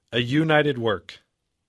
A united work.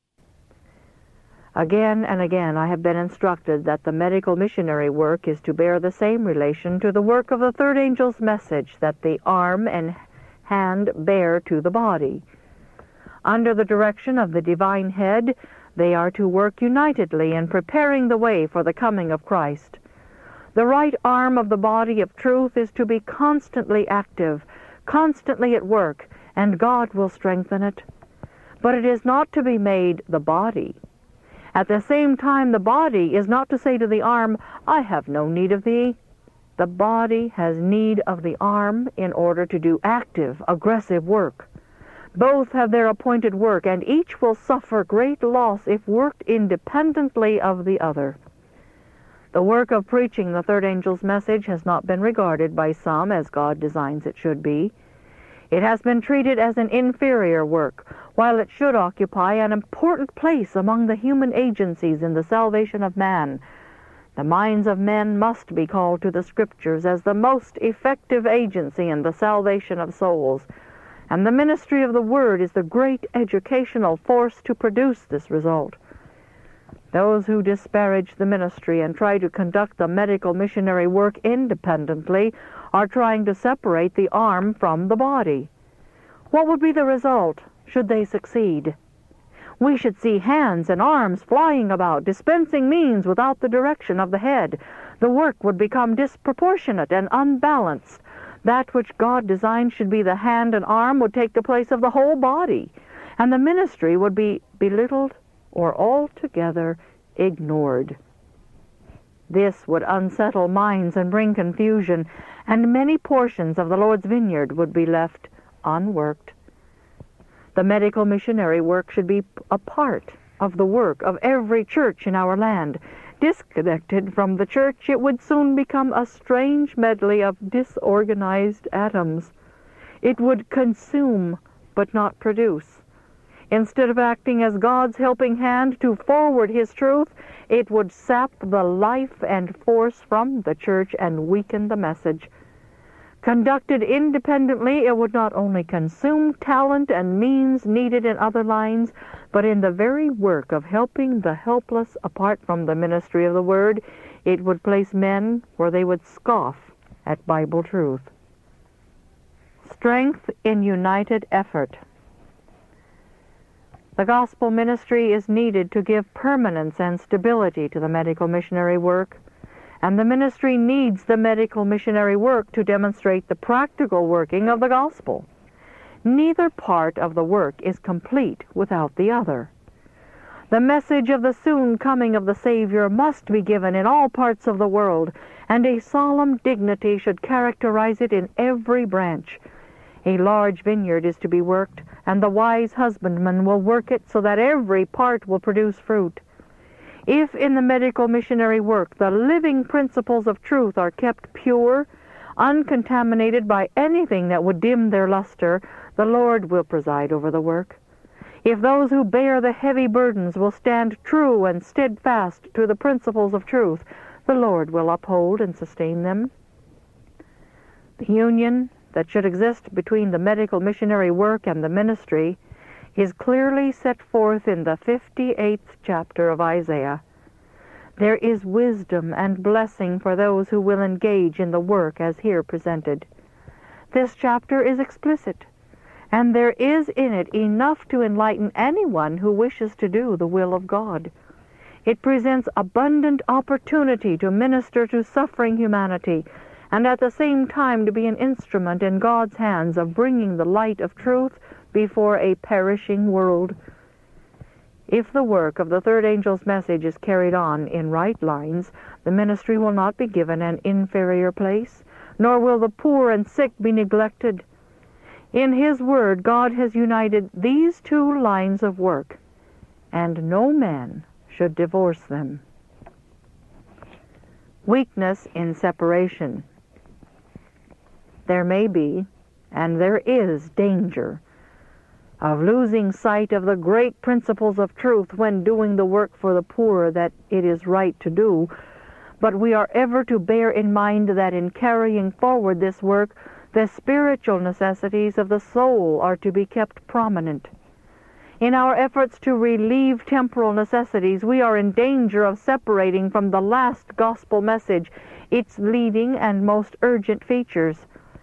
Again and again I have been instructed that the medical missionary work is to bear the same relation to the work of the third angel's message that the arm and hand bear to the body. Under the direction of the divine head, they are to work unitedly in preparing the way for the coming of Christ. The right arm of the body of truth is to be constantly active, constantly at work, and God will strengthen it. But it is not to be made the body. At the same time, the body is not to say to the arm, "I have no need of thee." The body has need of the arm in order to do active, aggressive work. Both have their appointed work, and each will suffer great loss if worked independently of the other. The work of preaching the third angel's message has not been regarded by some as God designs it should be. It has been treated as an inferior work, while it should occupy an important place among the human agencies in the salvation of man. The minds of men must be called to the Scriptures as the most effective agency in the salvation of souls, and the ministry of the Word is the great educational force to produce this result. Those who disparage the ministry and try to conduct the medical missionary work independently are trying to separate the arm from the body. What would be the result should they succeed? We should see hands and arms flying about, dispensing means without the direction of the head. The work would become disproportionate and unbalanced. That which God designed should be the hand and arm would take the place of the whole body, and the ministry would be belittled or altogether ignored. This would unsettle minds and bring confusion, and many portions of the Lord's vineyard would be left unworked. The medical missionary work should be a part of the work of every church in our land. Disconnected from the church, it would soon become a strange medley of disorganized atoms. It would consume, but not produce. Instead of acting as God's helping hand to forward His truth, it would sap the life and force from the church and weaken the message. Conducted independently, it would not only consume talent and means needed in other lines, but in the very work of helping the helpless apart from the ministry of the Word, it would place men where they would scoff at Bible truth. Strength in united effort. The gospel ministry is needed to give permanence and stability to the medical missionary work, and the ministry needs the medical missionary work to demonstrate the practical working of the gospel. Neither part of the work is complete without the other. The message of the soon coming of the Savior must be given in all parts of the world, and a solemn dignity should characterize it in every branch. A large vineyard is to be worked, and the wise husbandman will work it so that every part will produce fruit. If in the medical missionary work the living principles of truth are kept pure, uncontaminated by anything that would dim their luster, the Lord will preside over the work. If those who bear the heavy burdens will stand true and steadfast to the principles of truth, the Lord will uphold and sustain them. The union that should exist between the medical missionary work and the ministry is clearly set forth in the 58th chapter of Isaiah. There is wisdom and blessing for those who will engage in the work as here presented. This chapter is explicit, and there is in it enough to enlighten anyone who wishes to do the will of God. It presents abundant opportunity to minister to suffering humanity, and at the same time to be an instrument in God's hands of bringing the light of truth before a perishing world. If the work of the third angel's message is carried on in right lines, the ministry will not be given an inferior place, nor will the poor and sick be neglected. In His Word, God has united these two lines of work, and no man should divorce them. Weakness in separation. There may be, and there is, danger of losing sight of the great principles of truth when doing the work for the poor that it is right to do, but we are ever to bear in mind that in carrying forward this work, the spiritual necessities of the soul are to be kept prominent. In our efforts to relieve temporal necessities, we are in danger of separating from the last gospel message its leading and most urgent features.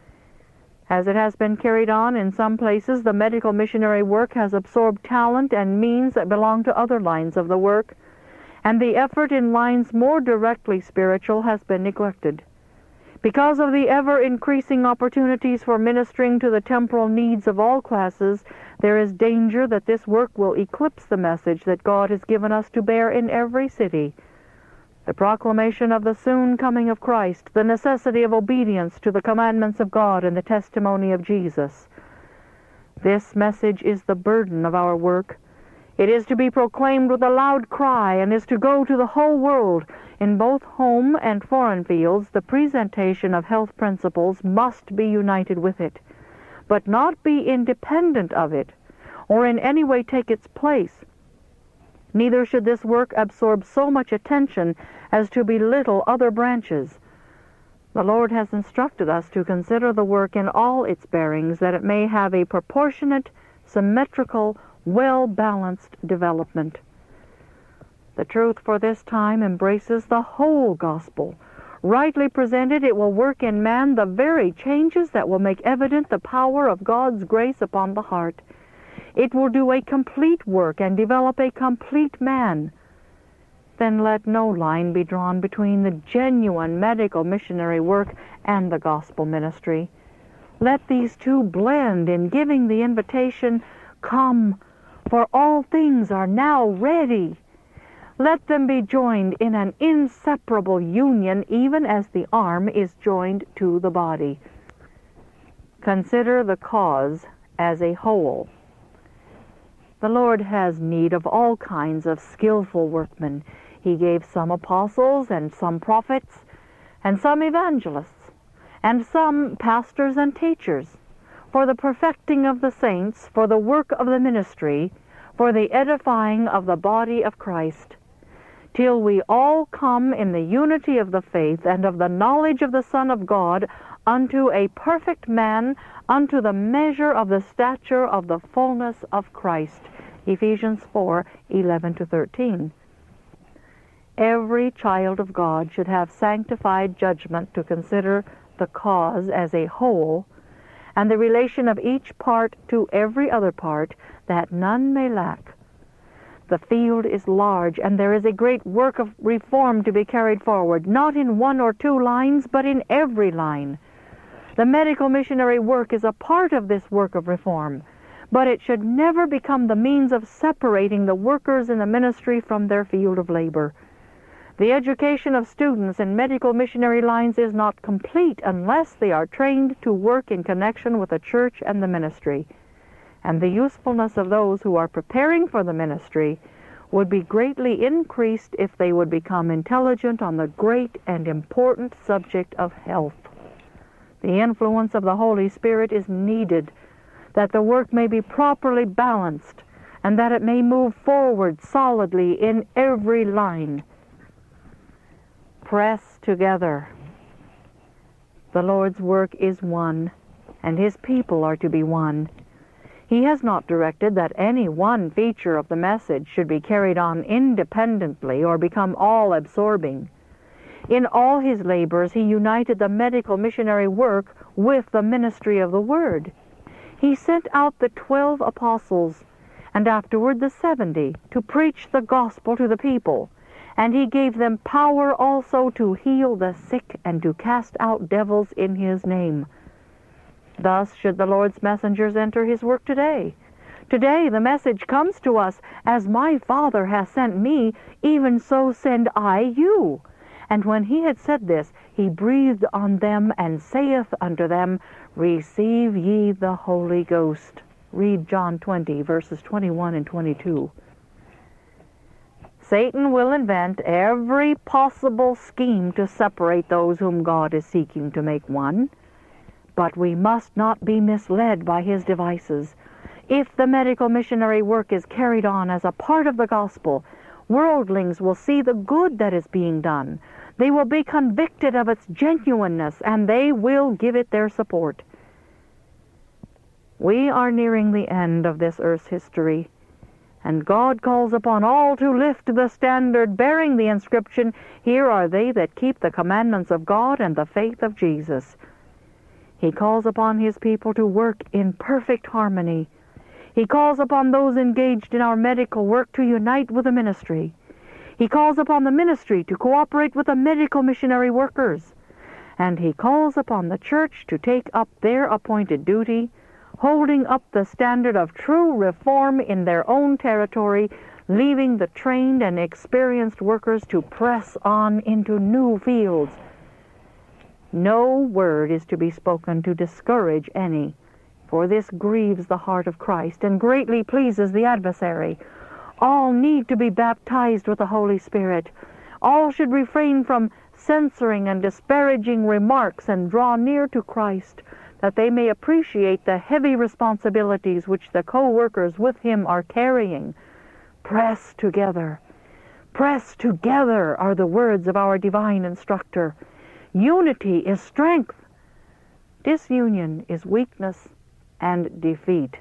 As it has been carried on in some places, the medical missionary work has absorbed talent and means that belong to other lines of the work, and the effort in lines more directly spiritual has been neglected. Because of the ever-increasing opportunities for ministering to the temporal needs of all classes, there is danger that this work will eclipse the message that God has given us to bear in every city: the proclamation of the soon coming of Christ, the necessity of obedience to the commandments of God, and the testimony of Jesus. This message is the burden of our work. It is to be proclaimed with a loud cry, and is to go to the whole world. In both home and foreign fields, the presentation of health principles must be united with it, but not be independent of it, or in any way take its place. Neither should this work absorb so much attention as to belittle other branches. The Lord has instructed us to consider the work in all its bearings, that it may have a proportionate, symmetrical, well-balanced development. The truth for this time embraces the whole gospel. Rightly presented, it will work in man the very changes that will make evident the power of God's grace upon the heart. It will do a complete work and develop a complete man. Then let no line be drawn between the genuine medical missionary work and the gospel ministry. Let these two blend in giving the invitation, "Come, for all things are now ready." Let them be joined in an inseparable union, even as the arm is joined to the body. Consider the cause as a whole. The Lord has need of all kinds of skillful workmen. He gave some apostles, and some prophets, and some evangelists, and some pastors and teachers, for the perfecting of the saints, for the work of the ministry, for the edifying of the body of Christ, till we all come in the unity of the faith and of the knowledge of the Son of God, unto a perfect man, unto the measure of the stature of the fullness of Christ. Ephesians 4:11-13. Every child of God should have sanctified judgment to consider the cause as a whole, and the relation of each part to every other part, that none may lack. The field is large, and there is a great work of reform to be carried forward, not in one or two lines, but in every line. The medical missionary work is a part of this work of reform, but it should never become the means of separating the workers in the ministry from their field of labor. The education of students in medical missionary lines is not complete unless they are trained to work in connection with the church and the ministry. And the usefulness of those who are preparing for the ministry would be greatly increased if they would become intelligent on the great and important subject of health. The influence of the Holy Spirit is needed that the work may be properly balanced and that it may move forward solidly in every line. Press together. The Lord's work is one, and His people are to be one. He has not directed that any one feature of the message should be carried on independently or become all-absorbing. In all His labors, He united the medical missionary work with the ministry of the Word. He sent out the 12 apostles, and afterward the 70, to preach the gospel to the people, and He gave them power also to heal the sick and to cast out devils in His name. Thus should the Lord's messengers enter His work today. Today the message comes to us, "As my Father hath sent me, even so send I you." And when He had said this, He breathed on them and saith unto them, "Receive ye the Holy Ghost." Read John 20, verses 21 and 22. Satan will invent every possible scheme to separate those whom God is seeking to make one. But we must not be misled by his devices. If the medical missionary work is carried on as a part of the gospel, worldlings will see the good that is being done. They will be convicted of its genuineness, and they will give it their support. We are nearing the end of this earth's history. And God calls upon all to lift the standard bearing the inscription, "Here are they that keep the commandments of God and the faith of Jesus." He calls upon His people to work in perfect harmony. He calls upon those engaged in our medical work to unite with the ministry. He calls upon the ministry to cooperate with the medical missionary workers. And He calls upon the church to take up their appointed duty, holding up the standard of true reform in their own territory, leaving the trained and experienced workers to press on into new fields. No word is to be spoken to discourage any, for this grieves the heart of Christ and greatly pleases the adversary. All need to be baptized with the Holy Spirit. All should refrain from censoring and disparaging remarks and draw near to Christ, that they may appreciate the heavy responsibilities which the co-workers with Him are carrying. Press together. Press together are the words of our divine instructor. Unity is strength. Disunion is weakness and defeat.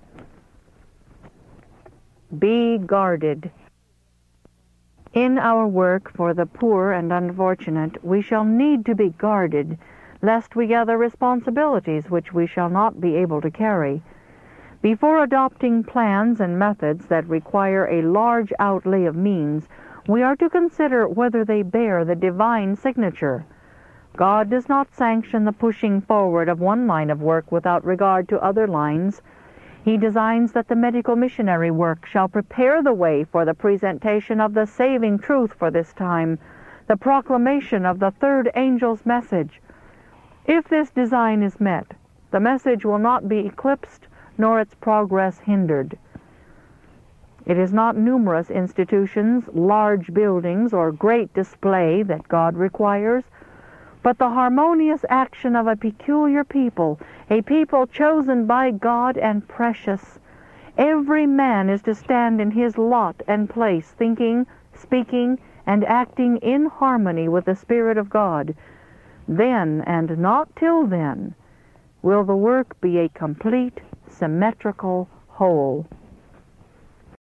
Be guarded. In our work for the poor and unfortunate, we shall need to be guarded, lest we gather responsibilities which we shall not be able to carry. Before adopting plans and methods that require a large outlay of means, we are to consider whether they bear the divine signature. God does not sanction the pushing forward of one line of work without regard to other lines. He designs that the medical missionary work shall prepare the way for the presentation of the saving truth for this time, the proclamation of the third angel's message. If this design is met, the message will not be eclipsed, nor its progress hindered. It is not numerous institutions, large buildings, or great display that God requires, but the harmonious action of a peculiar people, a people chosen by God and precious. Every man is to stand in his lot and place, thinking, speaking, and acting in harmony with the Spirit of God. Then, and not till then, will the work be a complete, symmetrical whole.